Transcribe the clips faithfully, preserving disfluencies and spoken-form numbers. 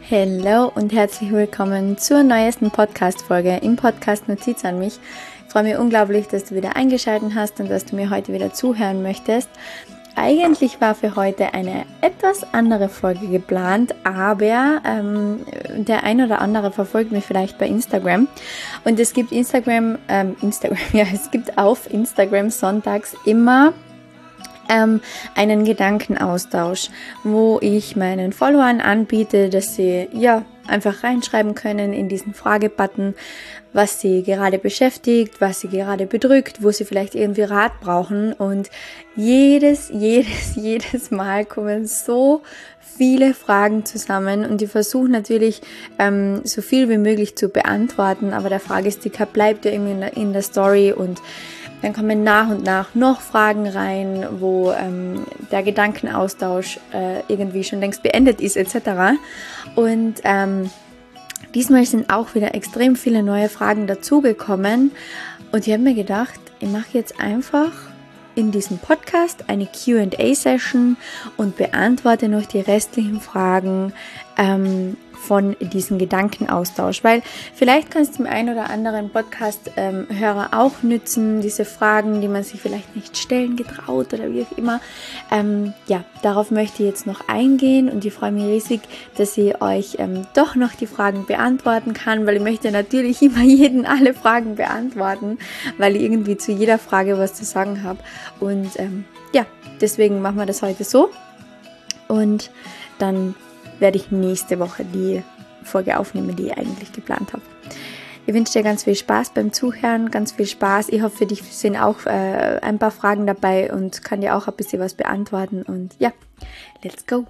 Hallo und herzlich willkommen zur neuesten Podcast-Folge im Podcast Notiz an mich. Ich freue mich unglaublich, dass du wieder eingeschaltet hast und dass du mir heute wieder zuhören möchtest. Eigentlich war für heute eine etwas andere Folge geplant, aber ähm, der ein oder andere verfolgt mich vielleicht bei Instagram. Und es gibt Instagram, ähm, Instagram, ja, es gibt auf Instagram sonntags immer ähm, einen Gedankenaustausch, wo ich meinen Followern anbiete, dass sie ja einfach reinschreiben können in diesen Fragebutton, was sie gerade beschäftigt, was sie gerade bedrückt, wo sie vielleicht irgendwie Rat brauchen. Und jedes, jedes, jedes Mal kommen so viele Fragen zusammen und ich versuche natürlich ähm, so viel wie möglich zu beantworten, aber der Fragesticker bleibt ja irgendwie in der, in der Story und dann kommen nach und nach noch Fragen rein, wo ähm, der Gedankenaustausch äh, irgendwie schon längst beendet ist et cetera. Und ähm, diesmal sind auch wieder extrem viele neue Fragen dazugekommen und ich habe mir gedacht, ich mache jetzt einfach in diesem Podcast eine Q and A-Session und beantworte noch die restlichen Fragen ähm, von diesem Gedankenaustausch, weil vielleicht kannst du dem einen oder anderen Podcast-Hörer ähm, auch nützen, diese Fragen, die man sich vielleicht nicht stellen getraut oder wie auch immer. Ähm, ja, darauf möchte ich jetzt noch eingehen und ich freue mich riesig, dass ich euch ähm, doch noch die Fragen beantworten kann, weil ich möchte natürlich immer jeden alle Fragen beantworten, weil ich irgendwie zu jeder Frage was zu sagen habe und ähm, ja, deswegen machen wir das heute so und dann werde ich nächste Woche die Folge aufnehmen, die ich eigentlich geplant habe. Ich wünsche dir ganz viel Spaß beim Zuhören, ganz viel Spaß. Ich hoffe, für dich sind auch äh, ein paar Fragen dabei und kann dir auch ein bisschen was beantworten. Und ja, let's go!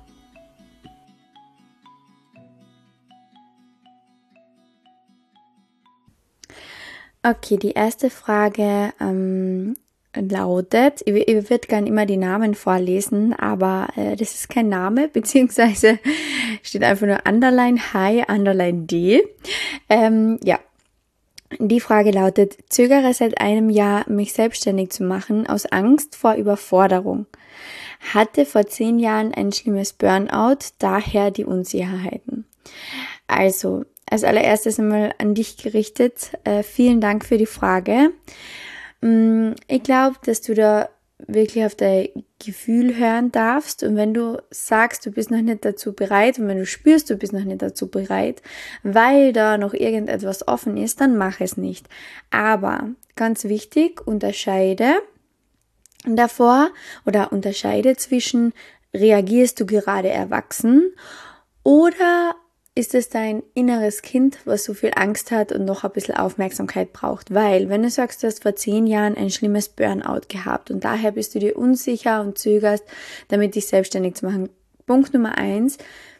Okay, die erste Frage ähm, lautet, ich, ich würde gerne immer die Namen vorlesen, aber äh, das ist kein Name, beziehungsweise steht einfach nur Underline Hi, Underline D. Ähm, ja, die Frage lautet, zögere seit einem Jahr, mich selbstständig zu machen, aus Angst vor Überforderung. Hatte vor zehn Jahren ein schlimmes Burnout, daher die Unsicherheiten. Also, als allererstes einmal an dich gerichtet, äh, vielen Dank für die Frage. Ich glaube, dass du da wirklich auf dein Gefühl hören darfst und wenn du sagst, du bist noch nicht dazu bereit und wenn du spürst, du bist noch nicht dazu bereit, weil da noch irgendetwas offen ist, dann mach es nicht. Aber ganz wichtig, unterscheide davor oder unterscheide zwischen, reagierst du gerade erwachsen oder ist es dein inneres Kind, was so viel Angst hat und noch ein bisschen Aufmerksamkeit braucht. Weil, wenn du sagst, du hast vor zehn Jahren ein schlimmes Burnout gehabt und daher bist du dir unsicher und zögerst, damit dich selbstständig zu machen. Punkt Nummer eins,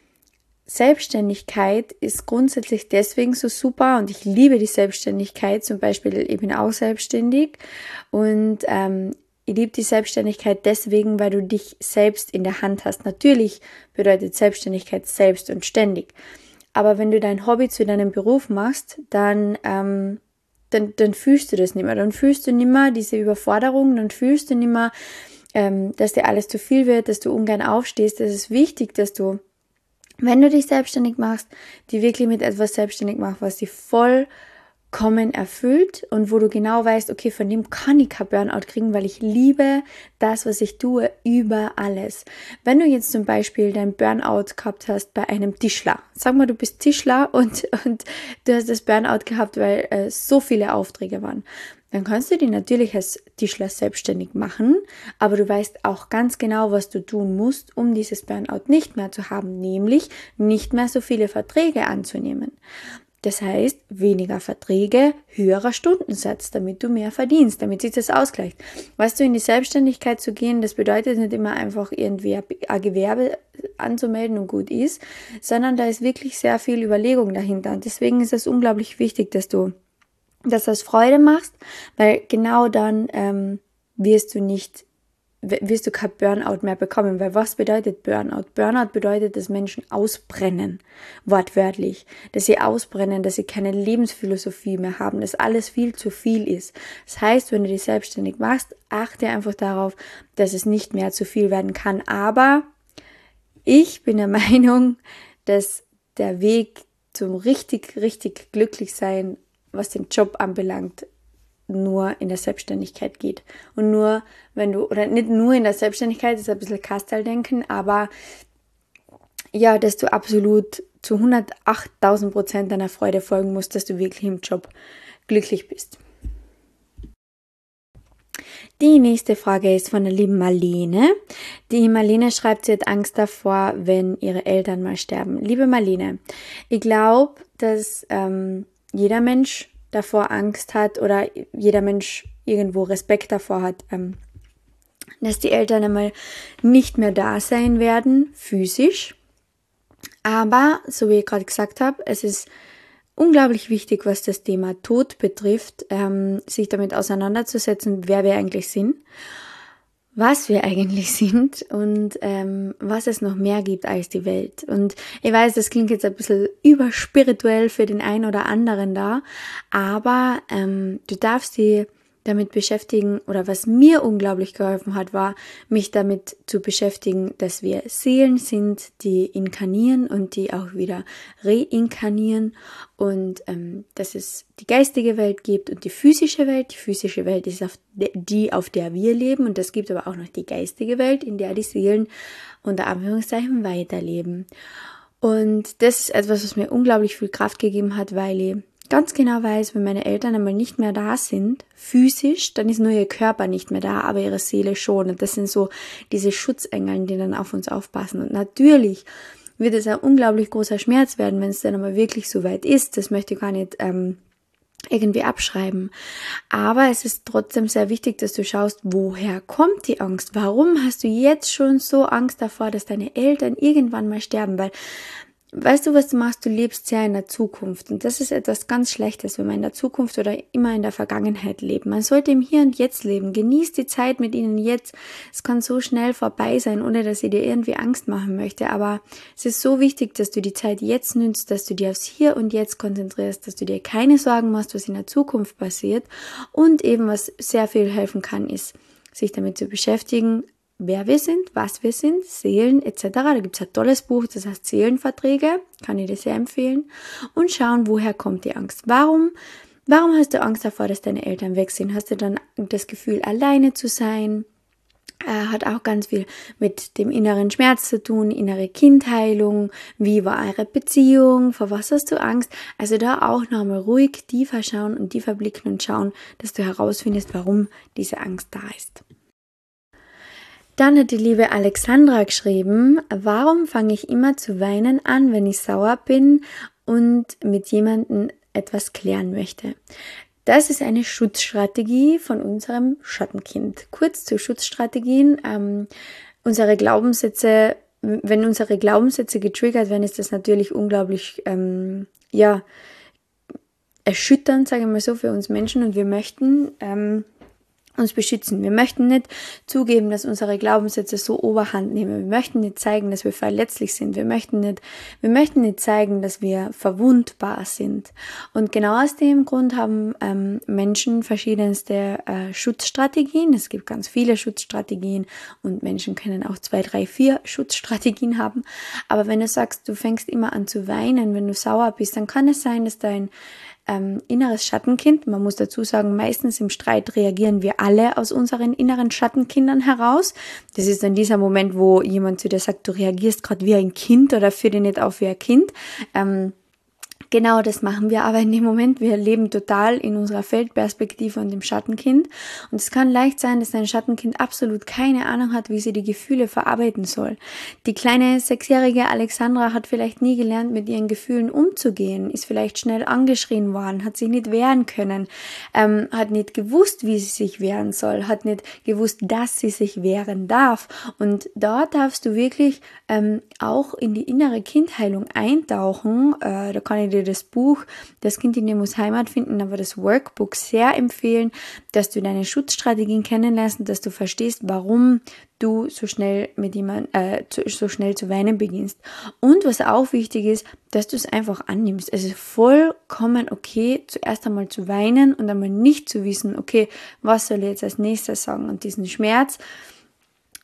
Selbstständigkeit ist grundsätzlich deswegen so super und ich liebe die Selbstständigkeit. Zum Beispiel, ich bin auch selbstständig und ähm, ich liebe die Selbstständigkeit deswegen, weil du dich selbst in der Hand hast. Natürlich bedeutet Selbstständigkeit selbst und ständig. Aber wenn du dein Hobby zu deinem Beruf machst, dann, ähm, dann, dann fühlst du das nicht mehr. Dann fühlst du nicht mehr diese Überforderung, dann fühlst du nicht mehr, ähm, dass dir alles zu viel wird, dass du ungern aufstehst. Es ist wichtig, dass du, wenn du dich selbstständig machst, die wirklich mit etwas selbstständig machst, was dich voll kommen erfüllt und wo du genau weißt, okay, von dem kann ich kein Burnout kriegen, weil ich liebe das, was ich tue, über alles. Wenn du jetzt zum Beispiel dein Burnout gehabt hast bei einem Tischler, sag mal, du bist Tischler und, und du hast das Burnout gehabt, weil äh, so viele Aufträge waren, dann kannst du dich natürlich als Tischler selbstständig machen, aber du weißt auch ganz genau, was du tun musst, um dieses Burnout nicht mehr zu haben, nämlich nicht mehr so viele Verträge anzunehmen. Das heißt, weniger Verträge, höherer Stundensatz, damit du mehr verdienst, damit sich das ausgleicht. Weißt du, in die Selbstständigkeit zu gehen, das bedeutet nicht immer einfach irgendwie ein Gewerbe anzumelden und gut ist, sondern da ist wirklich sehr viel Überlegung dahinter. Und deswegen ist es unglaublich wichtig, dass du das aus Freude machst, weil genau dann ähm, wirst du nicht wirst du kein Burnout mehr bekommen, weil was bedeutet Burnout? Burnout bedeutet, dass Menschen ausbrennen, wortwörtlich, dass sie ausbrennen, dass sie keine Lebensphilosophie mehr haben, dass alles viel zu viel ist. Das heißt, wenn du dich selbstständig machst, achte einfach darauf, dass es nicht mehr zu viel werden kann, aber ich bin der Meinung, dass der Weg zum richtig, richtig glücklich sein, was den Job anbelangt, nur in der Selbstständigkeit geht. Und nur, wenn du, oder nicht nur in der Selbstständigkeit, das ist ein bisschen Kastaldenken, aber ja, dass du absolut zu hundertachttausend Prozent deiner Freude folgen musst, dass du wirklich im Job glücklich bist. Die nächste Frage ist von der lieben Marlene. Die Marlene schreibt, sie hat Angst davor, wenn ihre Eltern mal sterben. Liebe Marlene, ich glaube, dass ähm, jeder Mensch davor Angst hat oder jeder Mensch irgendwo Respekt davor hat, ähm, dass die Eltern einmal nicht mehr da sein werden, physisch. Aber, so wie ich gerade gesagt habe, es ist unglaublich wichtig, was das Thema Tod betrifft, ähm, sich damit auseinanderzusetzen, wer wir eigentlich sind, was wir eigentlich sind und ähm, was es noch mehr gibt als die Welt. Und ich weiß, das klingt jetzt ein bisschen überspirituell für den einen oder anderen da, aber ähm, du darfst die damit beschäftigen, oder was mir unglaublich geholfen hat, war, mich damit zu beschäftigen, dass wir Seelen sind, die inkarnieren und die auch wieder reinkarnieren und ähm, dass es die geistige Welt gibt und die physische Welt. Die physische Welt ist auf de- die, auf der wir leben, und es gibt aber auch noch die geistige Welt, in der die Seelen unter Anführungszeichen weiterleben. Und das ist etwas, was mir unglaublich viel Kraft gegeben hat, weil ich ganz genau weiß, wenn meine Eltern einmal nicht mehr da sind, physisch, dann ist nur ihr Körper nicht mehr da, aber ihre Seele schon. Und das sind so diese Schutzengel, die dann auf uns aufpassen. Und natürlich wird es ein unglaublich großer Schmerz werden, wenn es dann einmal wirklich so weit ist. Das möchte ich gar nicht ähm, irgendwie abschreiben. Aber es ist trotzdem sehr wichtig, dass du schaust, woher kommt die Angst? Warum hast du jetzt schon so Angst davor, dass deine Eltern irgendwann mal sterben? Weil weißt du, was du machst? Du lebst sehr in der Zukunft, und das ist etwas ganz Schlechtes, wenn man in der Zukunft oder immer in der Vergangenheit lebt. Man sollte im Hier und Jetzt leben. Genieß die Zeit mit ihnen jetzt. Es kann so schnell vorbei sein, ohne dass ich dir irgendwie Angst machen möchte, aber es ist so wichtig, dass du die Zeit jetzt nützt, dass du dir aufs Hier und Jetzt konzentrierst, dass du dir keine Sorgen machst, was in der Zukunft passiert, und eben, was sehr viel helfen kann, ist, sich damit zu beschäftigen, wer wir sind, was wir sind, Seelen et cetera. Da gibt es ein tolles Buch, das heißt Seelenverträge, kann ich dir sehr empfehlen. Und schauen, woher kommt die Angst. Warum, warum hast du Angst davor, dass deine Eltern weg sind? Hast du dann das Gefühl, alleine zu sein? Äh, hat auch ganz viel mit dem inneren Schmerz zu tun, innere Kindheilung, wie war eure Beziehung, vor was hast du Angst? Also da auch nochmal ruhig tiefer schauen und tiefer blicken und schauen, dass du herausfindest, warum diese Angst da ist. Dann hat die liebe Alexandra geschrieben, warum fange ich immer zu weinen an, wenn ich sauer bin und mit jemandem etwas klären möchte? Das ist eine Schutzstrategie von unserem Schattenkind. Kurz zu Schutzstrategien. Ähm, unsere Glaubenssätze, wenn unsere Glaubenssätze getriggert werden, ist das natürlich unglaublich, ähm, ja, erschütternd, sage ich mal so, für uns Menschen, und wir möchten ähm, uns beschützen. Wir möchten nicht zugeben, dass unsere Glaubenssätze so Oberhand nehmen. Wir möchten nicht zeigen, dass wir verletzlich sind. Wir möchten nicht, wir möchten nicht zeigen, dass wir verwundbar sind. Und genau aus dem Grund haben ähm, Menschen verschiedenste äh, Schutzstrategien. Es gibt ganz viele Schutzstrategien, und Menschen können auch zwei, drei, vier Schutzstrategien haben. Aber wenn du sagst, du fängst immer an zu weinen, wenn du sauer bist, dann kann es sein, dass dein Ähm, inneres Schattenkind, man muss dazu sagen, meistens im Streit reagieren wir alle aus unseren inneren Schattenkindern heraus. Das ist dann dieser Moment, wo jemand zu dir sagt, du reagierst gerade wie ein Kind oder führ dich nicht auf wie ein Kind. Ähm, Genau, das machen wir aber in dem Moment. Wir leben total in unserer Feldperspektive und im Schattenkind. Und es kann leicht sein, dass dein Schattenkind absolut keine Ahnung hat, wie sie die Gefühle verarbeiten soll. Die kleine sechsjährige Alexandra hat vielleicht nie gelernt, mit ihren Gefühlen umzugehen, ist vielleicht schnell angeschrien worden, hat sich nicht wehren können, ähm, hat nicht gewusst, wie sie sich wehren soll, hat nicht gewusst, dass sie sich wehren darf. Und dort darfst du wirklich ähm, auch in die innere Kindheilung eintauchen. Äh, da kann ich dir das Buch Das Kind in dir muss Heimat finden, aber das Workbook sehr empfehlen, dass du deine Schutzstrategien kennenlernst und dass du verstehst, warum du so schnell mit jemand, äh, so schnell zu weinen beginnst. Und was auch wichtig ist, dass du es einfach annimmst. Es ist vollkommen okay, zuerst einmal zu weinen und einmal nicht zu wissen, okay, was soll ich jetzt als nächstes sagen? Und diesen Schmerz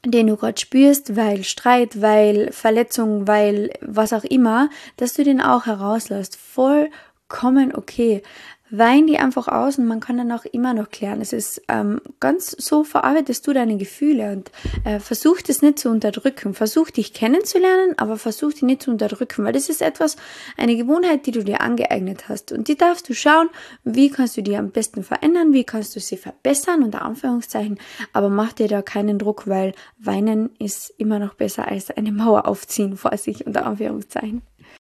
den du gerade spürst, weil Streit, weil Verletzung, weil was auch immer, dass du den auch herauslässt. Vollkommen okay. Wein die einfach aus und man kann dann auch immer noch klären. Es ist ähm, ganz so, verarbeitest du deine Gefühle und äh, versuch das nicht zu unterdrücken. Versuch dich kennenzulernen, aber versuch dich nicht zu unterdrücken, weil das ist etwas, eine Gewohnheit, die du dir angeeignet hast und die darfst du schauen, wie kannst du die am besten verändern, wie kannst du sie verbessern, unter Anführungszeichen, aber mach dir da keinen Druck, weil weinen ist immer noch besser als eine Mauer aufziehen vor sich, unter Anführungszeichen.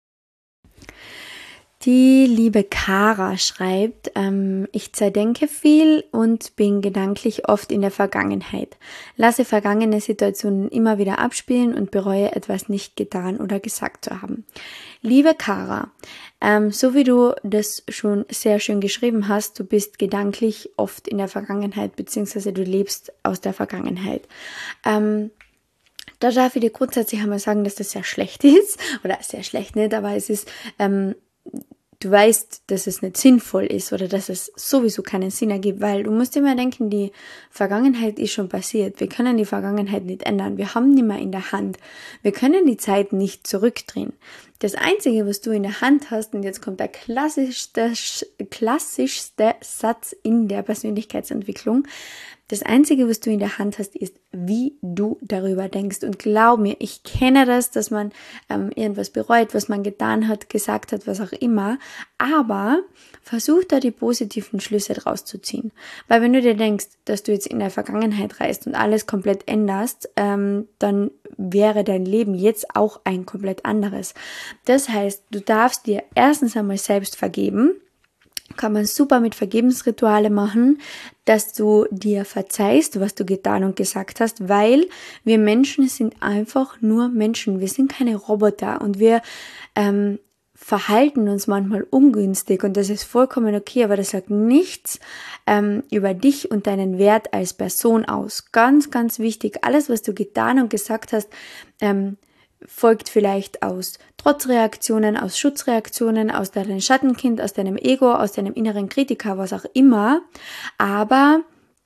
Die liebe Kara schreibt, ähm, ich zerdenke viel und bin gedanklich oft in der Vergangenheit. Lasse vergangene Situationen immer wieder abspielen und bereue etwas nicht getan oder gesagt zu haben. Liebe Kara, ähm, so wie du das schon sehr schön geschrieben hast, du bist gedanklich oft in der Vergangenheit, beziehungsweise du lebst aus der Vergangenheit. Ähm, da darf ich dir grundsätzlich einmal sagen, dass das sehr schlecht ist, oder sehr schlecht nicht, aber es ist... Ähm, Du weißt, dass es nicht sinnvoll ist oder dass es sowieso keinen Sinn ergibt, weil du musst immer denken, die Vergangenheit ist schon passiert. Wir können die Vergangenheit nicht ändern. Wir haben die mehr in der Hand. Wir können die Zeit nicht zurückdrehen. Das Einzige, was du in der Hand hast, und jetzt kommt der klassischste, klassischste Satz in der Persönlichkeitsentwicklung, das Einzige, was du in der Hand hast, ist, wie du darüber denkst. Und glaub mir, ich kenne das, dass man ähm, irgendwas bereut, was man getan hat, gesagt hat, was auch immer. Aber versuch da die positiven Schlüsse draus zu ziehen. Weil wenn du dir denkst, dass du jetzt in der Vergangenheit reist und alles komplett änderst, ähm, dann wäre dein Leben jetzt auch ein komplett anderes. Das heißt, du darfst dir erstens einmal selbst vergeben. Kann man super mit Vergebensrituale machen, dass du dir verzeihst, was du getan und gesagt hast, weil wir Menschen sind einfach nur Menschen. Wir sind keine Roboter und wir ähm, verhalten uns manchmal ungünstig und das ist vollkommen okay, aber das sagt nichts ähm, über dich und deinen Wert als Person aus. Ganz, ganz wichtig, alles, was du getan und gesagt hast, ähm, folgt vielleicht aus Trotzreaktionen, aus Schutzreaktionen, aus deinem Schattenkind, aus deinem Ego, aus deinem inneren Kritiker, was auch immer. Aber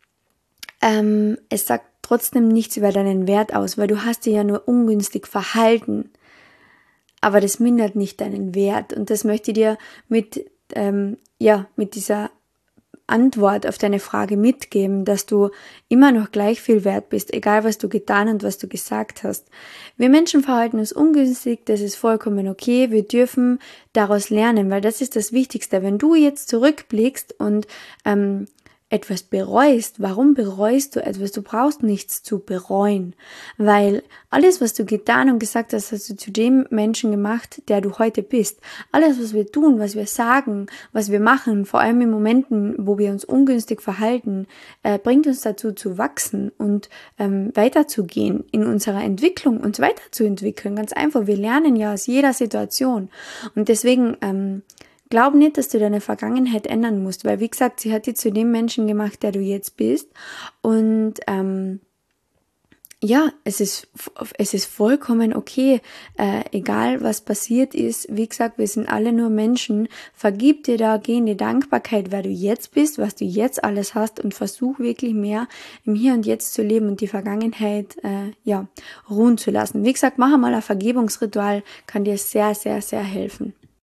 ähm, es sagt trotzdem nichts über deinen Wert aus, weil du hast dich ja nur ungünstig verhalten. Aber das mindert nicht deinen Wert. Und das möchte ich dir mit, ähm, ja, mit dieser Antwort auf deine Frage mitgeben, dass du immer noch gleich viel wert bist, egal was du getan und was du gesagt hast. Wir Menschen verhalten uns ungünstig, das ist vollkommen okay, wir dürfen daraus lernen, weil das ist das Wichtigste. Wenn du jetzt zurückblickst und ähm, etwas bereust, warum bereust du etwas? Du brauchst nichts zu bereuen, weil alles, was du getan und gesagt hast, hast du zu dem Menschen gemacht, der du heute bist. Alles, was wir tun, was wir sagen, was wir machen, vor allem in Momenten, wo wir uns ungünstig verhalten, äh, bringt uns dazu zu wachsen und ähm, weiterzugehen in unserer Entwicklung, uns weiterzuentwickeln. Ganz einfach, wir lernen ja aus jeder Situation und deswegen ähm, glaub nicht, dass du deine Vergangenheit ändern musst, weil wie gesagt, sie hat dich zu dem Menschen gemacht, der du jetzt bist und ähm, ja, es ist, es ist vollkommen okay, äh, egal was passiert ist, wie gesagt, wir sind alle nur Menschen, vergib dir da, geh in die Dankbarkeit, wer du jetzt bist, was du jetzt alles hast und versuch wirklich mehr im Hier und Jetzt zu leben und die Vergangenheit, äh, ja, ruhen zu lassen. Wie gesagt, mach einmal ein Vergebungsritual, kann dir sehr, sehr, sehr helfen.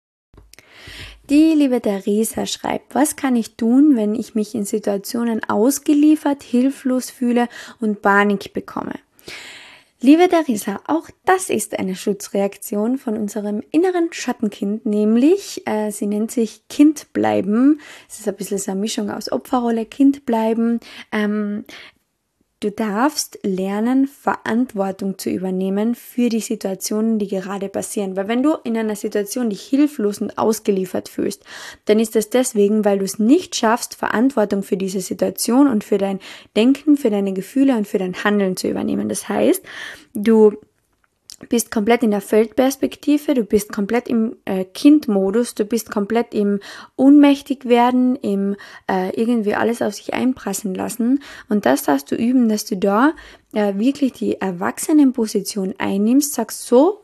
Die liebe Theresa schreibt, was kann ich tun, wenn ich mich in Situationen ausgeliefert, hilflos fühle und Panik bekomme? Liebe Theresa, auch das ist eine Schutzreaktion von unserem inneren Schattenkind, nämlich, äh, sie nennt sich Kind bleiben. Es ist ein bisschen so eine Mischung aus Opferrolle, Kind bleiben. Ähm, Du darfst lernen, Verantwortung zu übernehmen für die Situationen, die gerade passieren. Weil wenn du in einer Situation dich hilflos und ausgeliefert fühlst, dann ist das deswegen, weil du es nicht schaffst, Verantwortung für diese Situation und für dein Denken, für deine Gefühle und für dein Handeln zu übernehmen. Das heißt, du bist komplett in der Feldperspektive, du bist komplett im äh, Kindmodus, du bist komplett im Ohnmächtig werden, im äh, irgendwie alles auf sich einprassen lassen und das darfst du üben, dass du da äh, wirklich die Erwachsenenposition einnimmst, sagst so,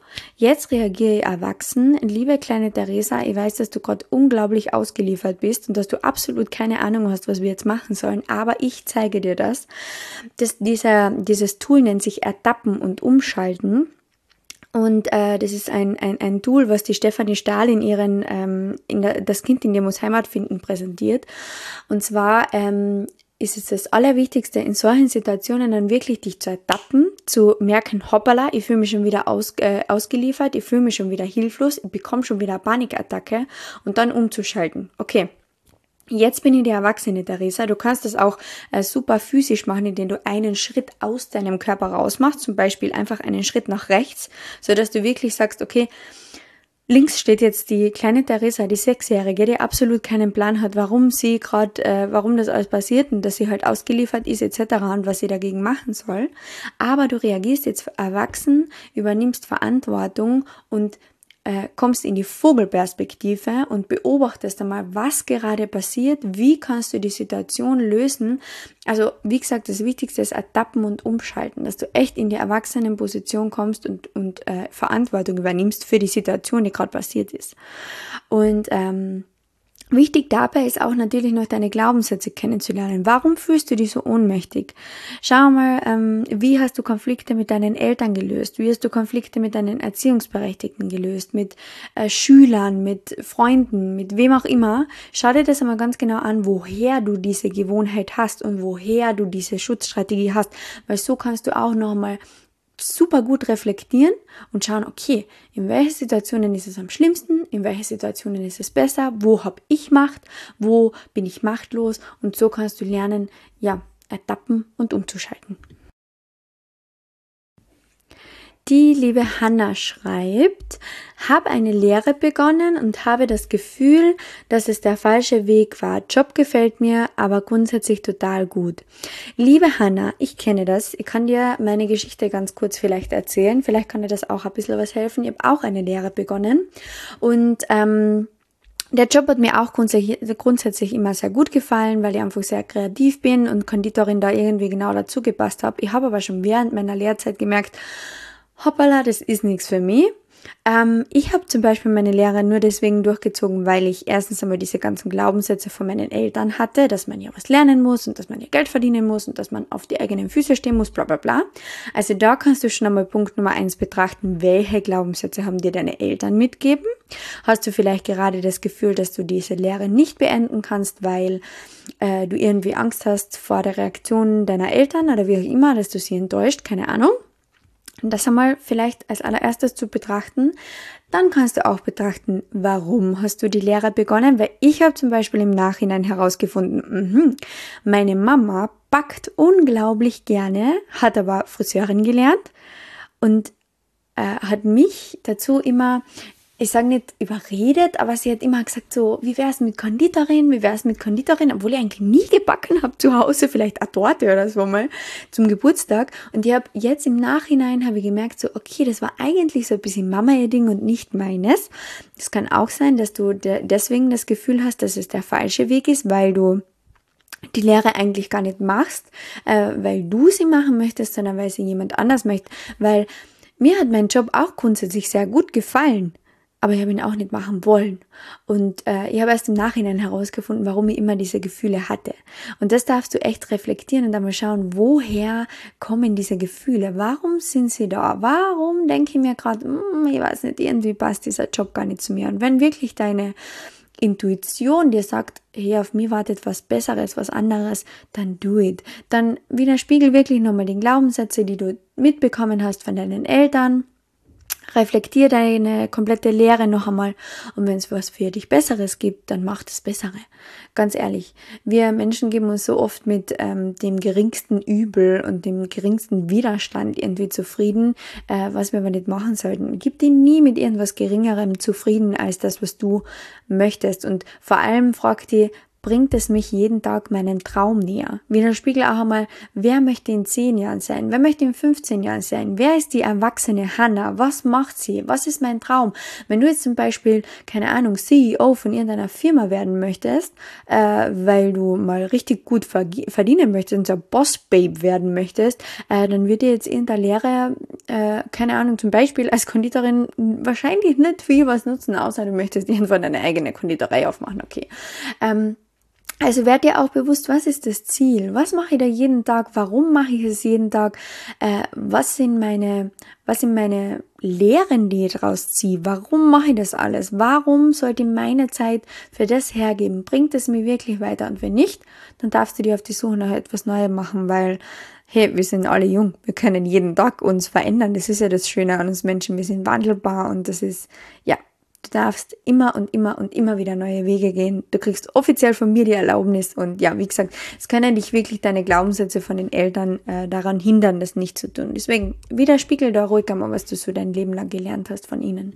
jetzt reagiere ich erwachsen. Liebe kleine Theresa, ich weiß, dass du gerade unglaublich ausgeliefert bist und dass du absolut keine Ahnung hast, was wir jetzt machen sollen, aber ich zeige dir das. das dieser, dieses Tool nennt sich Ertappen und Umschalten. Und äh, das ist ein, ein, ein Tool, was die Stefanie Stahl in ihren ähm, in der, Das Kind in dir muss Heimat finden präsentiert. Und zwar ähm, ist es das Allerwichtigste, in solchen Situationen dann wirklich dich zu ertappen, zu merken, hoppala, ich fühle mich schon wieder aus, äh, ausgeliefert, ich fühle mich schon wieder hilflos, ich bekomme schon wieder eine Panikattacke und dann umzuschalten. Okay. Jetzt bin ich die erwachsene Theresa. Du kannst das auch äh, super physisch machen, indem du einen Schritt aus deinem Körper rausmachst, zum Beispiel einfach einen Schritt nach rechts, so dass du wirklich sagst, okay, links steht jetzt die kleine Theresa, die Sechsjährige, die absolut keinen Plan hat, warum sie gerade, äh, warum das alles passiert und dass sie halt ausgeliefert ist et cetera und was sie dagegen machen soll. Aber du reagierst jetzt erwachsen, übernimmst Verantwortung und Äh, kommst in die Vogelperspektive und beobachtest einmal, was gerade passiert, wie kannst du die Situation lösen. Also wie gesagt, das Wichtigste ist Ertappen und Umschalten, dass du echt in die Erwachsenenposition kommst und, und äh, Verantwortung übernimmst für die Situation, die gerade passiert ist. Und ähm, wichtig dabei ist auch natürlich noch deine Glaubenssätze kennenzulernen. Warum fühlst du dich so ohnmächtig? Schau mal, ähm, wie hast du Konflikte mit deinen Eltern gelöst? Wie hast du Konflikte mit deinen Erziehungsberechtigten gelöst? Mit äh, Schülern, mit Freunden, mit wem auch immer? Schau dir das einmal ganz genau an, woher du diese Gewohnheit hast und woher du diese Schutzstrategie hast. Weil so kannst du auch nochmal super gut reflektieren und schauen, okay, in welchen Situationen ist es am schlimmsten, in welchen Situationen ist es besser, wo habe ich Macht, wo bin ich machtlos und so kannst du lernen, ja, ertappen und umzuschalten. Die liebe Hanna schreibt, habe eine Lehre begonnen und habe das Gefühl, dass es der falsche Weg war. Job gefällt mir, aber grundsätzlich total gut. Liebe Hanna, ich kenne das. Ich kann dir meine Geschichte ganz kurz vielleicht erzählen. Vielleicht kann dir das auch ein bisschen was helfen. Ich habe auch eine Lehre begonnen und ähm, der Job hat mir auch grundsätzlich, grundsätzlich immer sehr gut gefallen, weil ich einfach sehr kreativ bin und Konditorin da irgendwie genau dazu gepasst habe. Ich habe aber schon während meiner Lehrzeit gemerkt, hoppala, das ist nichts für mich. Ähm, ich habe zum Beispiel meine Lehre nur deswegen durchgezogen, weil ich erstens einmal diese ganzen Glaubenssätze von meinen Eltern hatte, dass man ja was lernen muss und dass man ja Geld verdienen muss und dass man auf die eigenen Füße stehen muss, bla bla bla. Also da kannst du schon einmal Punkt Nummer eins betrachten, welche Glaubenssätze haben dir deine Eltern mitgegeben. Hast du vielleicht gerade das Gefühl, dass du diese Lehre nicht beenden kannst, weil äh, du irgendwie Angst hast vor der Reaktion deiner Eltern oder wie auch immer, dass du sie enttäuscht, keine Ahnung. Das einmal vielleicht als allererstes zu betrachten. Dann kannst du auch betrachten, warum hast du die Lehre begonnen? Weil ich habe zum Beispiel im Nachhinein herausgefunden, mh, meine Mama backt unglaublich gerne, hat aber Friseurin gelernt und äh, hat mich dazu immer, ich sage nicht überredet, aber sie hat immer gesagt so, wie wär's mit Konditorin, wie wär's mit Konditorin, obwohl ich eigentlich nie gebacken habe zu Hause, vielleicht eine Torte oder so mal zum Geburtstag. Und ich habe jetzt im Nachhinein habe ich gemerkt so, okay, das war eigentlich so ein bisschen Mama ihr Ding und nicht meines. Es kann auch sein, dass du de- deswegen das Gefühl hast, dass es der falsche Weg ist, weil du die Lehre eigentlich gar nicht machst, äh, weil du sie machen möchtest, sondern weil sie jemand anders möchte. Weil mir hat mein Job auch grundsätzlich sehr gut gefallen. Aber ich habe ihn auch nicht machen wollen. Und äh, ich habe erst im Nachhinein herausgefunden, warum ich immer diese Gefühle hatte. Und das darfst du echt reflektieren und einmal schauen, woher kommen diese Gefühle? Warum sind sie da? Warum denke ich mir gerade, ich weiß nicht, irgendwie passt dieser Job gar nicht zu mir. Und wenn wirklich deine Intuition dir sagt, hey, auf mich wartet was Besseres, was anderes, dann do it. Dann widerspiegel wirklich nochmal die Glaubenssätze, die du mitbekommen hast von deinen Eltern. Reflektier deine komplette Lehre noch einmal und wenn es was für dich Besseres gibt, dann mach das Bessere. Ganz ehrlich, wir Menschen geben uns so oft mit ähm, dem geringsten Übel und dem geringsten Widerstand irgendwie zufrieden, äh, was wir aber nicht machen sollten. Gib dir nie mit irgendwas Geringerem zufrieden als das, was du möchtest und vor allem frag dich, bringt es mich jeden Tag meinen Traum näher? Widerspiegel auch einmal, wer möchte in zehn Jahren sein? Wer möchte in fünfzehn Jahren sein? Wer ist die erwachsene Hannah? Was macht sie? Was ist mein Traum? Wenn du jetzt zum Beispiel, keine Ahnung, C E O von irgendeiner Firma werden möchtest, äh, weil du mal richtig gut verdienen möchtest und so ein Boss-Babe werden möchtest, äh, dann wird dir jetzt irgendeine Lehre, äh, keine Ahnung, zum Beispiel als Konditorin wahrscheinlich nicht viel was nutzen, außer du möchtest irgendwann deine eigene Konditorei aufmachen, okay. Ähm, Also werd dir auch bewusst, was ist das Ziel? Was mache ich da jeden Tag? Warum mache ich es jeden Tag? Äh, was sind meine, was sind meine Lehren, die ich daraus ziehe? Warum mache ich das alles? Warum sollte ich meine Zeit für das hergeben? Bringt es mir wirklich weiter? Und wenn nicht, dann darfst du dir auf die Suche nach etwas Neuem machen, weil, hey, wir sind alle jung. Wir können jeden Tag uns verändern. Das ist ja das Schöne an uns Menschen. Wir sind wandelbar und das ist, ja, du darfst immer und immer und immer wieder neue Wege gehen. Du kriegst offiziell von mir die Erlaubnis und ja, wie gesagt, es können dich wirklich deine Glaubenssätze von den Eltern äh, daran hindern, das nicht zu tun. Deswegen widerspiegel da ruhig einmal, was du so dein Leben lang gelernt hast von ihnen.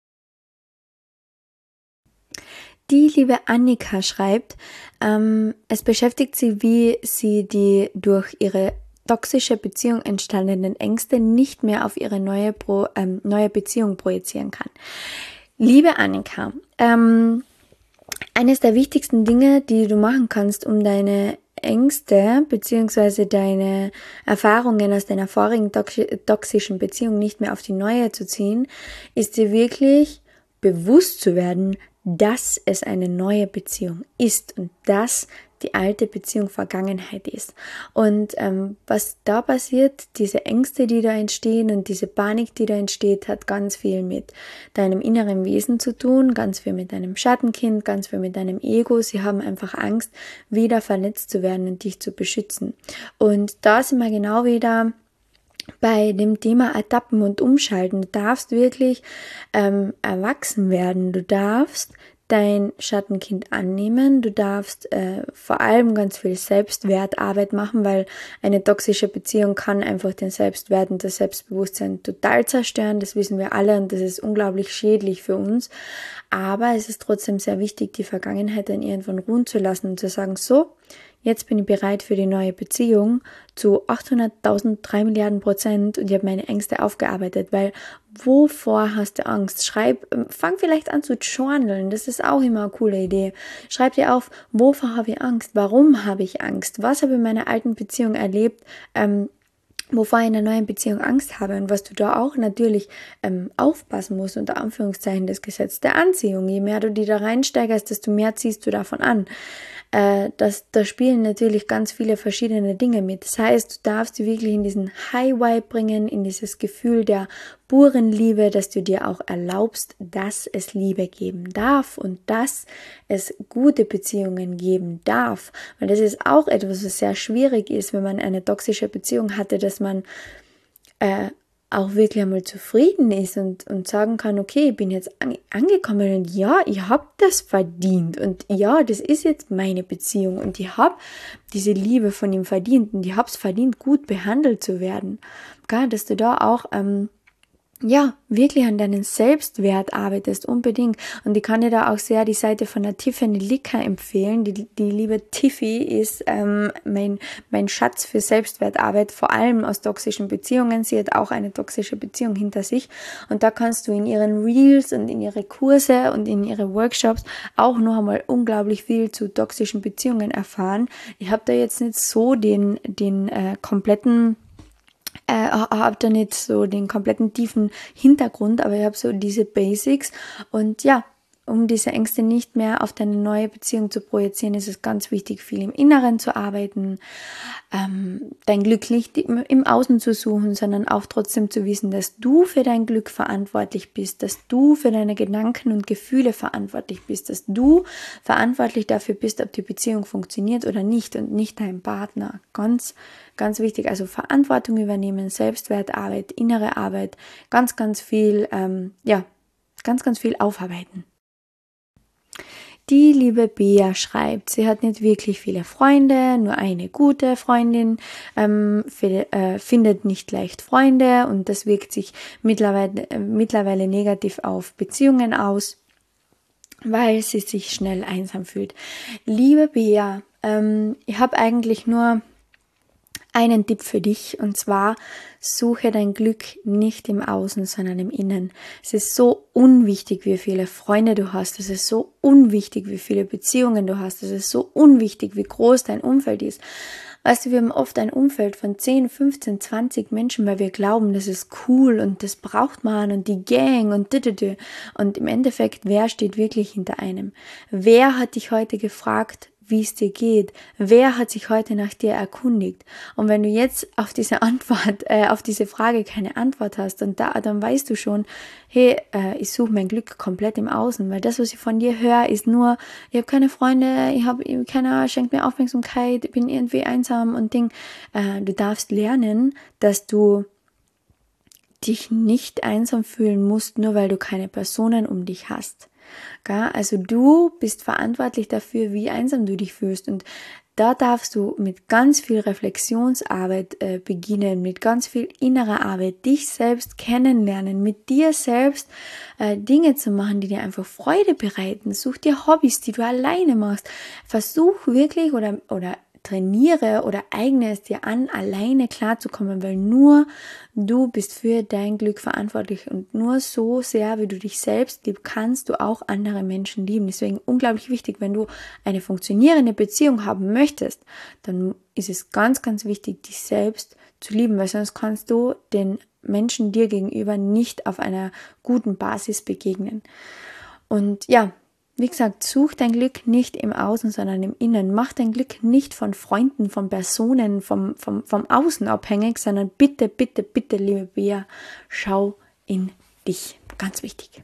Die liebe Annika schreibt, ähm, es beschäftigt sie, wie sie die durch ihre toxische Beziehung entstandenen Ängste nicht mehr auf ihre neue, Pro, ähm, neue Beziehung projizieren kann. Liebe Annika, ähm, eines der wichtigsten Dinge, die du machen kannst, um deine Ängste bzw. deine Erfahrungen aus deiner vorigen toxischen Beziehung nicht mehr auf die neue zu ziehen, ist dir wirklich bewusst zu werden, dass es eine neue Beziehung ist und dass die alte Beziehung Vergangenheit ist. Und ähm, was da passiert, diese Ängste, die da entstehen und diese Panik, die da entsteht, hat ganz viel mit deinem inneren Wesen zu tun, ganz viel mit deinem Schattenkind, ganz viel mit deinem Ego. Sie haben einfach Angst, wieder verletzt zu werden und dich zu beschützen. Und da sind wir genau wieder bei dem Thema Ertappen und Umschalten. Du darfst wirklich ähm, erwachsen werden. Du darfst dein Schattenkind annehmen. Du darfst äh, vor allem ganz viel Selbstwertarbeit machen, weil eine toxische Beziehung kann einfach den Selbstwert und das Selbstbewusstsein total zerstören. Das wissen wir alle und das ist unglaublich schädlich für uns. Aber es ist trotzdem sehr wichtig, die Vergangenheit dann irgendwann ruhen zu lassen und zu sagen, so, jetzt bin ich bereit für die neue Beziehung zu achthunderttausend, drei Milliarden Prozent und ich habe meine Ängste aufgearbeitet, weil wovor hast du Angst? Schreib, fang vielleicht an zu journalen, das ist auch immer eine coole Idee. Schreib dir auf, wovor habe ich Angst? Warum habe ich Angst? Was habe ich in meiner alten Beziehung erlebt? Ähm, wovor ich in einer neuen Beziehung Angst habe und was du da auch natürlich ähm, aufpassen musst, unter Anführungszeichen das Gesetz der Anziehung. Je mehr du die da reinsteigerst, desto mehr ziehst du davon an. Äh, das, da spielen natürlich ganz viele verschiedene Dinge mit. Das heißt, du darfst dich wirklich in diesen High-Vibe bringen, in dieses Gefühl der puren Liebe, dass du dir auch erlaubst, dass es Liebe geben darf und dass es gute Beziehungen geben darf. Weil das ist auch etwas, was sehr schwierig ist, wenn man eine toxische Beziehung hatte, dass man äh, auch wirklich einmal zufrieden ist und, und sagen kann, okay, ich bin jetzt an, angekommen und ja, ich habe das verdient und ja, das ist jetzt meine Beziehung und ich habe diese Liebe von ihm verdient und ich habe es verdient, gut behandelt zu werden. Gar, dass du da auch ähm, ja, wirklich an deinen Selbstwert arbeitest, unbedingt. Und ich kann dir da auch sehr die Seite von der Tiffany Licker empfehlen. Die, die liebe Tiffy ist ähm, mein, mein Schatz für Selbstwertarbeit, vor allem aus toxischen Beziehungen. Sie hat auch eine toxische Beziehung hinter sich. Und da kannst du in ihren Reels und in ihre Kurse und in ihre Workshops auch noch einmal unglaublich viel zu toxischen Beziehungen erfahren. Ich habe da jetzt nicht so den, den äh, kompletten Äh, habe da nicht so den kompletten tiefen Hintergrund, aber ich habe so diese Basics und ja, um diese Ängste nicht mehr auf deine neue Beziehung zu projizieren, ist es ganz wichtig, viel im Inneren zu arbeiten, ähm, dein Glück nicht im, im Außen zu suchen, sondern auch trotzdem zu wissen, dass du für dein Glück verantwortlich bist, dass du für deine Gedanken und Gefühle verantwortlich bist, dass du verantwortlich dafür bist, ob die Beziehung funktioniert oder nicht und nicht dein Partner. Ganz, ganz wichtig, also Verantwortung übernehmen, Selbstwertarbeit, innere Arbeit, ganz, ganz viel, ähm, ja, ganz, ganz viel aufarbeiten. Die liebe Bea schreibt, sie hat nicht wirklich viele Freunde, nur eine gute Freundin, ähm, für, äh, findet nicht leicht Freunde und das wirkt sich mittlerweile, äh, mittlerweile negativ auf Beziehungen aus. weil sie sich schnell einsam fühlt. Liebe Bea, ähm, ich habe eigentlich nur einen Tipp für dich, und zwar: suche dein Glück nicht im Außen, sondern im Innen. Es ist so unwichtig, wie viele Freunde du hast. Es ist so unwichtig, wie viele Beziehungen du hast. Es ist so unwichtig, wie groß dein Umfeld ist. Weißt du, wir haben oft ein Umfeld von zehn, fünfzehn, zwanzig Menschen, weil wir glauben, das ist cool und das braucht man und die Gang und didede. Und im Endeffekt, wer steht wirklich hinter einem? Wer hat dich heute gefragt, wie es dir geht? Wer hat sich heute nach dir erkundigt? Und wenn du jetzt auf diese Antwort, äh, auf diese Frage keine Antwort hast, und da, dann weißt du schon, hey, äh, ich suche mein Glück komplett im Außen, weil das, was ich von dir höre, ist nur, ich habe keine Freunde, ich habe keiner schenkt mir Aufmerksamkeit, ich bin irgendwie einsam und Ding. Äh, du darfst lernen, dass du dich nicht einsam fühlen musst, nur weil du keine Personen um dich hast. Also du bist verantwortlich dafür, wie einsam du dich fühlst, und da darfst du mit ganz viel Reflexionsarbeit äh, beginnen, mit ganz viel innerer Arbeit, dich selbst kennenlernen, mit dir selbst äh, Dinge zu machen, die dir einfach Freude bereiten. Such dir Hobbys, die du alleine machst. Versuch wirklich oder, oder trainiere oder eigne es dir an, alleine klarzukommen, weil nur du bist für dein Glück verantwortlich, und nur so sehr, wie du dich selbst liebst, kannst du auch andere Menschen lieben. Deswegen unglaublich wichtig, wenn du eine funktionierende Beziehung haben möchtest, dann ist es ganz, ganz wichtig, dich selbst zu lieben, weil sonst kannst du den Menschen dir gegenüber nicht auf einer guten Basis begegnen. Und ja, wie gesagt, such dein Glück nicht im Außen, sondern im Innen. Mach dein Glück nicht von Freunden, von Personen, vom, vom, vom Außen abhängig, sondern bitte, bitte, bitte, liebe Bea, schau in dich. Ganz wichtig.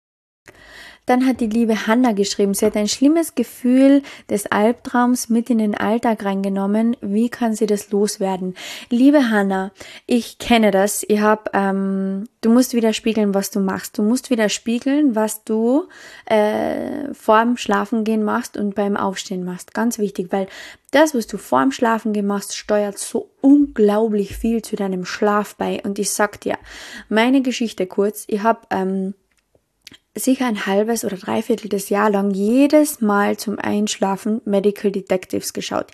Dann hat die liebe Hanna geschrieben, sie hat ein schlimmes Gefühl des Albtraums mit in den Alltag reingenommen. Wie kann sie das loswerden? Liebe Hanna, ich kenne das. Ich hab, ähm, du musst widerspiegeln, was du machst. Du musst widerspiegeln, was du äh, vorm Schlafengehen machst und beim Aufstehen machst. Ganz wichtig, weil das, was du vorm Schlafengehen machst, steuert so unglaublich viel zu deinem Schlaf bei. Und ich sag dir, meine Geschichte kurz, ich habe ähm, sicher ein halbes oder dreiviertel des Jahr lang jedes Mal zum Einschlafen Medical Detectives geschaut.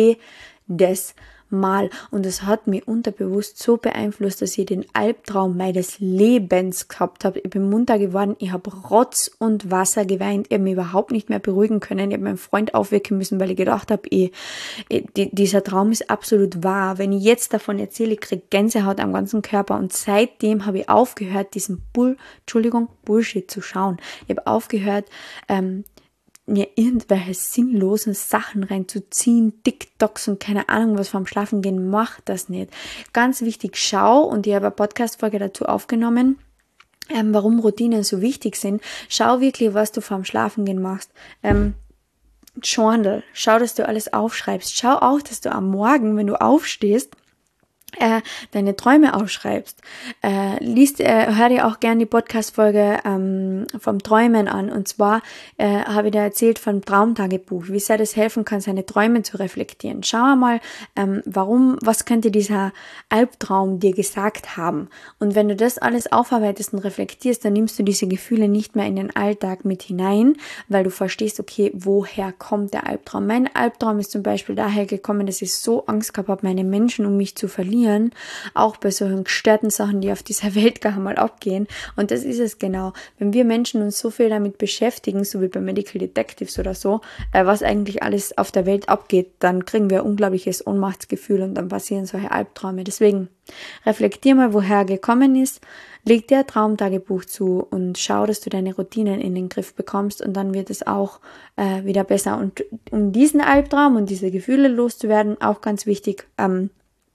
Jedes Mal. Und es hat mich unterbewusst so beeinflusst, dass ich den Albtraum meines Lebens gehabt habe. Ich bin munter geworden, ich habe Rotz und Wasser geweint, ich habe mich überhaupt nicht mehr beruhigen können. Ich habe meinen Freund aufwecken müssen, weil ich gedacht habe, ich, ich, die, dieser Traum ist absolut wahr. Wenn ich jetzt davon erzähle, ich kriege Gänsehaut am ganzen Körper, und seitdem habe ich aufgehört, diesen Bull, Entschuldigung, Bullshit zu schauen. Ich habe aufgehört, ähm, mir irgendwelche sinnlosen Sachen reinzuziehen, TikToks und keine Ahnung was vorm Schlafengehen, mach das nicht. Ganz wichtig, schau, und ich habe eine Podcast-Folge dazu aufgenommen, ähm, warum Routinen so wichtig sind. Schau wirklich, was du vorm Schlafengehen machst. Ähm, Journal, schau, dass du alles aufschreibst. Schau auch, dass du am Morgen, wenn du aufstehst, Äh, deine Träume aufschreibst. Äh, liest, äh, hör dir auch gerne die Podcast-Folge ähm, vom Träumen an. Und zwar äh, habe ich da erzählt vom Traumtagebuch, wie sehr das helfen kann, seine Träume zu reflektieren. Schau einmal, ähm, warum, was könnte dieser Albtraum dir gesagt haben? Und wenn du das alles aufarbeitest und reflektierst, dann nimmst du diese Gefühle nicht mehr in den Alltag mit hinein, weil du verstehst, okay, woher kommt der Albtraum? Mein Albtraum ist zum Beispiel daher gekommen, dass ich so Angst gehabt habe, meine Menschen um mich zu verlieren. Auch bei solchen gestörten Sachen, die auf dieser Welt gar mal abgehen. Und das ist es genau. Wenn wir Menschen uns so viel damit beschäftigen, so wie bei Medical Detectives oder so, äh, was eigentlich alles auf der Welt abgeht, dann kriegen wir ein unglaubliches Ohnmachtsgefühl und dann passieren solche Albträume. Deswegen reflektier mal, woher er gekommen ist, leg dir ein Traumtagebuch zu und schau, dass du deine Routinen in den Griff bekommst, und dann wird es auch äh, wieder besser. Und um diesen Albtraum und diese Gefühle loszuwerden, auch ganz wichtig, ähm,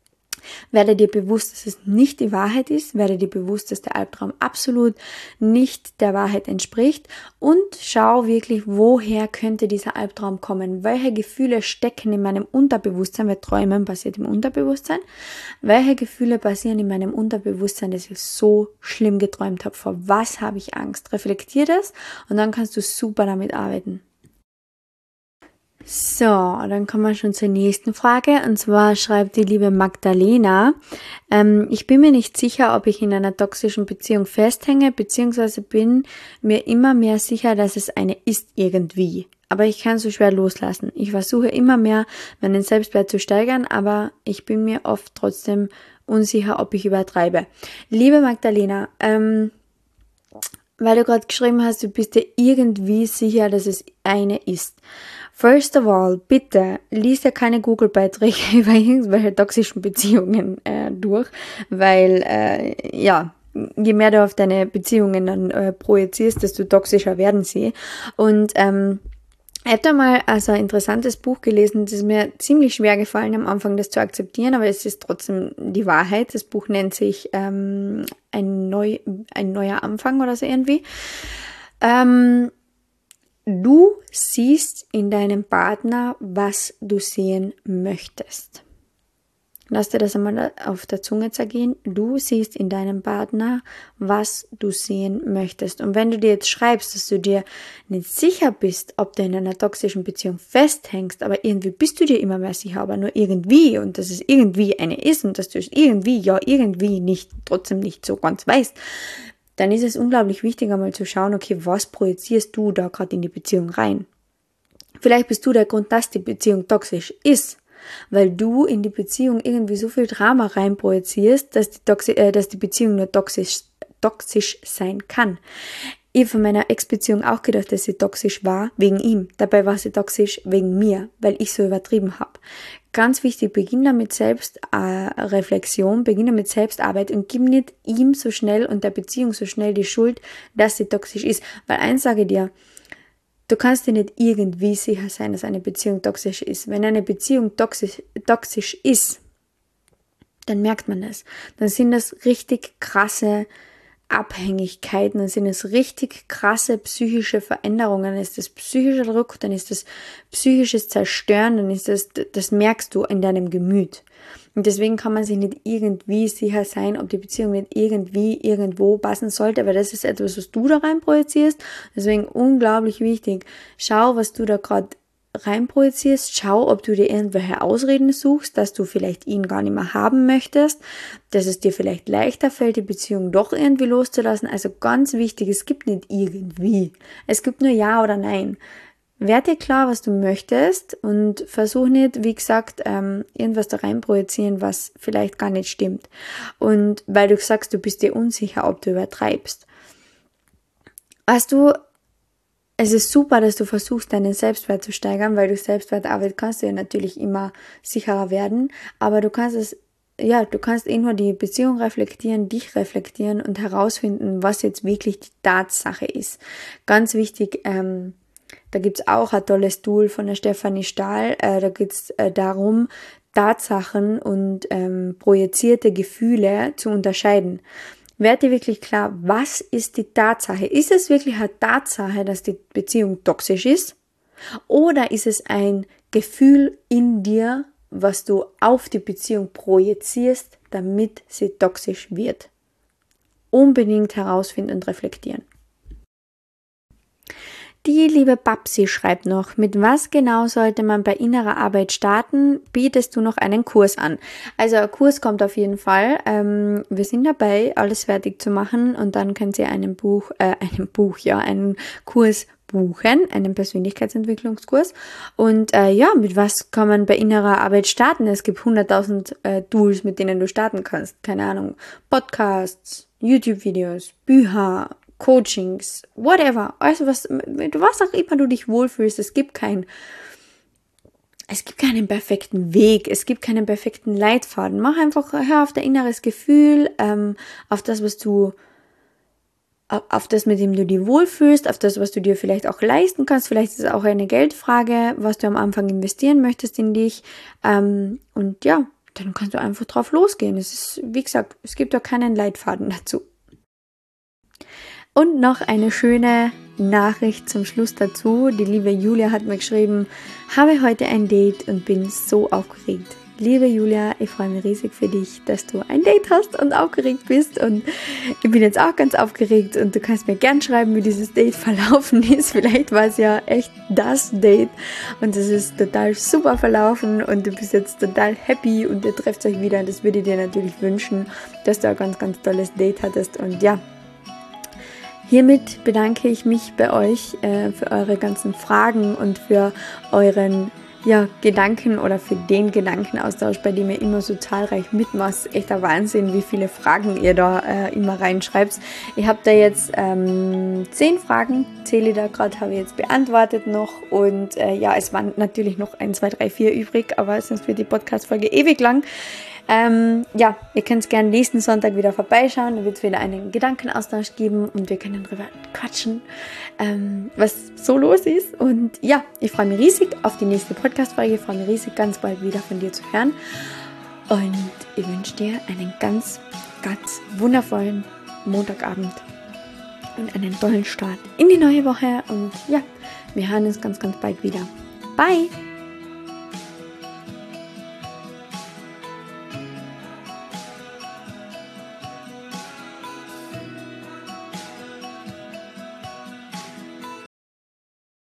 werde dir bewusst, dass es nicht die Wahrheit ist, werde dir bewusst, dass der Albtraum absolut nicht der Wahrheit entspricht, und schau wirklich, woher könnte dieser Albtraum kommen, welche Gefühle stecken in meinem Unterbewusstsein, weil Träumen passiert im Unterbewusstsein, welche Gefühle passieren in meinem Unterbewusstsein, dass ich so schlimm geträumt habe, vor was habe ich Angst, reflektier das, und dann kannst du super damit arbeiten. So, dann kommen wir schon zur nächsten Frage, und zwar schreibt die liebe Magdalena, ähm, ich bin mir nicht sicher, ob ich in einer toxischen Beziehung festhänge, beziehungsweise bin mir immer mehr sicher, dass es eine ist irgendwie, aber ich kann so schwer loslassen. Ich versuche immer mehr, meinen Selbstwert zu steigern, aber ich bin mir oft trotzdem unsicher, ob ich übertreibe. Liebe Magdalena, ähm, weil du gerade geschrieben hast, du bist dir irgendwie sicher, dass es eine ist. First of all, bitte, lies ja keine Google-Beiträge über irgendwelche toxischen Beziehungen äh, durch, weil, äh, ja, je mehr du auf deine Beziehungen dann äh, projizierst, desto toxischer werden sie. Und, ähm, ich habe da mal also ein interessantes Buch gelesen, das ist mir ziemlich schwer gefallen am Anfang, das zu akzeptieren, aber es ist trotzdem die Wahrheit. Das Buch nennt sich ähm, ein, neu, ein neuer Anfang oder so irgendwie. Ähm, du siehst in deinem Partner, was du sehen möchtest. Lass dir das einmal auf der Zunge zergehen. Du siehst in deinem Partner, was du sehen möchtest. Und wenn du dir jetzt schreibst, dass du dir nicht sicher bist, ob du in einer toxischen Beziehung festhängst, aber irgendwie bist du dir immer mehr sicher, aber nur irgendwie, und dass es irgendwie eine ist und dass du es irgendwie, ja irgendwie nicht, trotzdem nicht so ganz weißt, dann ist es unglaublich wichtig, einmal zu schauen, okay, was projizierst du da gerade in die Beziehung rein? Vielleicht bist du der Grund, dass die Beziehung toxisch ist, weil du in die Beziehung irgendwie so viel Drama reinprojizierst, dass die, Toxi- äh, dass die Beziehung nur toxisch, toxisch sein kann. Ich habe von meiner Ex-Beziehung auch gedacht, dass sie toxisch war, wegen ihm. Dabei war sie toxisch wegen mir, weil ich so übertrieben habe. Ganz wichtig, beginn damit Selbstreflexion, äh, beginn damit Selbstarbeit und gib nicht ihm so schnell und der Beziehung so schnell die Schuld, dass sie toxisch ist. Weil eins sage ich dir, du kannst dir nicht irgendwie sicher sein, dass eine Beziehung toxisch ist. Wenn eine Beziehung toxisch, toxisch ist, dann merkt man das. Dann sind das richtig krasse Abhängigkeiten, dann sind es richtig krasse psychische Veränderungen, dann ist das psychischer Druck, dann ist das psychisches Zerstören, dann ist das, das merkst du in deinem Gemüt. Und deswegen kann man sich nicht irgendwie sicher sein, ob die Beziehung nicht irgendwie irgendwo passen sollte, weil das ist etwas, was du da rein projizierst. Deswegen unglaublich wichtig. Schau, was du da gerade reinprojizierst. Schau, ob du dir irgendwelche Ausreden suchst, dass du vielleicht ihn gar nicht mehr haben möchtest, dass es dir vielleicht leichter fällt, die Beziehung doch irgendwie loszulassen. Also ganz wichtig, es gibt nicht irgendwie. Es gibt nur Ja oder Nein. Werd dir klar, was du möchtest und versuch nicht, wie gesagt, ähm, irgendwas da reinprojizieren, was vielleicht gar nicht stimmt. Und weil du sagst, du bist dir unsicher, ob du übertreibst. Weißt du, es ist super, dass du versuchst, deinen Selbstwert zu steigern, weil durch Selbstwertarbeit kannst du ja natürlich immer sicherer werden, aber du kannst es, ja, du kannst eh nur die Beziehung reflektieren, dich reflektieren und herausfinden, was jetzt wirklich die Tatsache ist. Ganz wichtig, ähm, da gibt's auch ein tolles Tool von der Stefanie Stahl, äh, da geht's äh, darum, Tatsachen und ähm, projizierte Gefühle zu unterscheiden. Werd dir wirklich klar, was ist die Tatsache? Ist es wirklich eine Tatsache, dass die Beziehung toxisch ist? Oder ist es ein Gefühl in dir, was du auf die Beziehung projizierst, damit sie toxisch wird? Unbedingt herausfinden und reflektieren. Die liebe Babsi schreibt noch, mit was genau sollte man bei innerer Arbeit starten? Bietest du noch einen Kurs an? Also ein Kurs kommt auf jeden Fall. Ähm, wir sind dabei, alles fertig zu machen und dann könnt ihr einen Buch, äh, einen Buch, ja, einen Kurs buchen, einen Persönlichkeitsentwicklungskurs. Und äh, ja, mit was kann man bei innerer Arbeit starten? Es gibt hunderttausend äh, Tools, mit denen du starten kannst. Keine Ahnung, Podcasts, YouTube-Videos, Bücher, Coachings, whatever, also was, was auch immer du dich wohlfühlst, es gibt kein, es gibt keinen perfekten Weg, es gibt keinen perfekten Leitfaden. Mach einfach, hör auf dein inneres Gefühl, ähm, auf das, was du, auf das, mit dem du dich wohlfühlst, auf das, was du dir vielleicht auch leisten kannst. Vielleicht ist es auch eine Geldfrage, was du am Anfang investieren möchtest in dich, ähm, und ja, dann kannst du einfach drauf losgehen. Es ist, wie gesagt, es gibt da keinen Leitfaden dazu. Und noch eine schöne Nachricht zum Schluss dazu. Die liebe Julia hat mir geschrieben, habe heute ein Date und bin so aufgeregt. liebe Julia, ich freue mich riesig für dich, dass du ein Date hast und aufgeregt bist und ich bin jetzt auch ganz aufgeregt und du kannst mir gern schreiben, wie dieses Date verlaufen ist. Vielleicht war es ja echt das Date und es ist total super verlaufen und du bist jetzt total happy und ihr trefft euch wieder. Das würde ich dir natürlich wünschen, dass du ein ganz, ganz tolles Date hattest und ja, hiermit bedanke ich mich bei euch äh, für eure ganzen Fragen und für euren ja, Gedanken oder für den Gedankenaustausch, bei dem ihr immer so zahlreich mitmacht. Echt ein Wahnsinn, wie viele Fragen ihr da äh, immer reinschreibt. Ich habe da jetzt ähm, zehn Fragen, zähle ich da gerade, habe ich jetzt beantwortet noch und äh, ja, es waren natürlich noch ein, zwei, drei, vier übrig, aber sonst wird die Podcast-Folge ewig lang. Ähm, ja, ihr könnt gerne nächsten Sonntag wieder vorbeischauen, da wird es wieder einen Gedankenaustausch geben und wir können darüber quatschen, ähm, was so los ist. Und ja, ich freue mich riesig auf die nächste Podcast-Folge, ich freue mich riesig, ganz bald wieder von dir zu hören und ich wünsche dir einen ganz, ganz wundervollen Montagabend und einen tollen Start in die neue Woche und ja, wir hören uns ganz, ganz bald wieder. Bye!